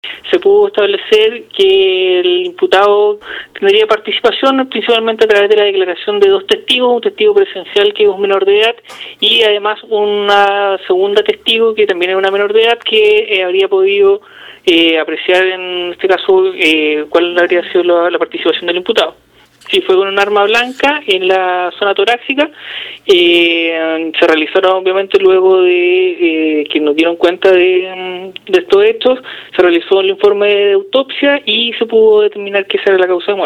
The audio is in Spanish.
Se pudo establecer que el imputado tendría participación principalmente a través de la declaración de dos testigos, un testigo presencial que es un menor de edad y además una segunda testigo que también es una menor de edad que habría podido apreciar en este caso cuál habría sido la participación del imputado. Sí, fue con un arma blanca en la zona torácica. Se realizaron, obviamente, luego de que nos dieron cuenta de estos hechos, se realizó el informe de autopsia y se pudo determinar que esa era la causa de muerte.